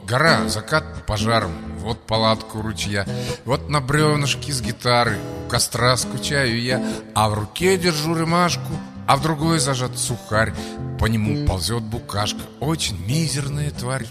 гора, закат пожаром, вот палатка у ручья, вот на бревнышке с гитары у костра скучаю я, а в руке держу рюмашку, а в другой зажат сухарь. По нему ползет букашка, очень мизерная тварь.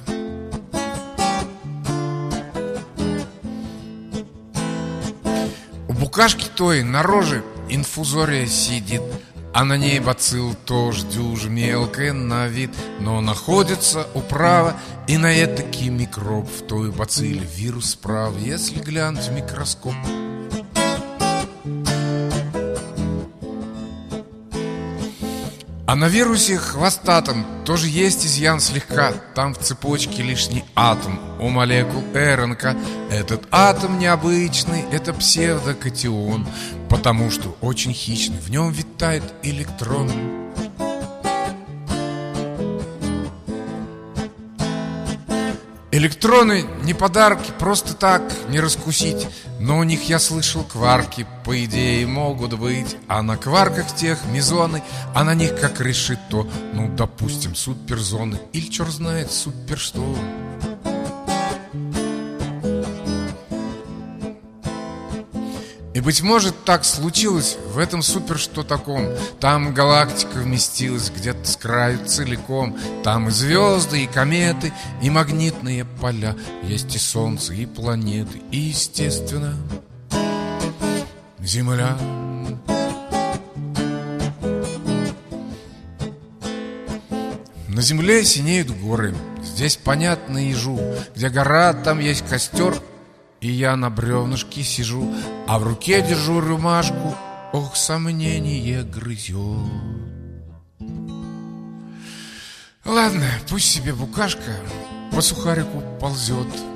У букашки той на роже инфузория сидит, а на ней бацилл тоже дюже мелкая на вид, но находится управа и на этакий микроб. В той бацилле вирус справа, если глянуть в микроскоп. А на вирусе хвостатом тоже есть изъян слегка. Там в цепочке лишний атом у молекул РНК. Этот атом необычный, это псевдокатион, потому что очень хищный, в нем витает электрон. Электроны не подарки, просто так не раскусить. Но у них, я слышал, кварки, по идее, могут быть. А на кварках тех мезоны, а на них как решето. Ну, допустим, суперзоны, или черт знает супер что. И, быть может, так случилось в этом супер что таком. Там галактика вместилась где-то с краю целиком. Там и звезды, и кометы, и магнитные поля. Есть и солнце, и планеты, и, естественно, Земля. На земле синеют горы. Здесь понятно ежу. Где гора, там есть костер. И я на бревнышке сижу, а в руке держу рюмашку. Ох, сомнение грызет. Ладно, пусть себе букашка по сухарику ползет.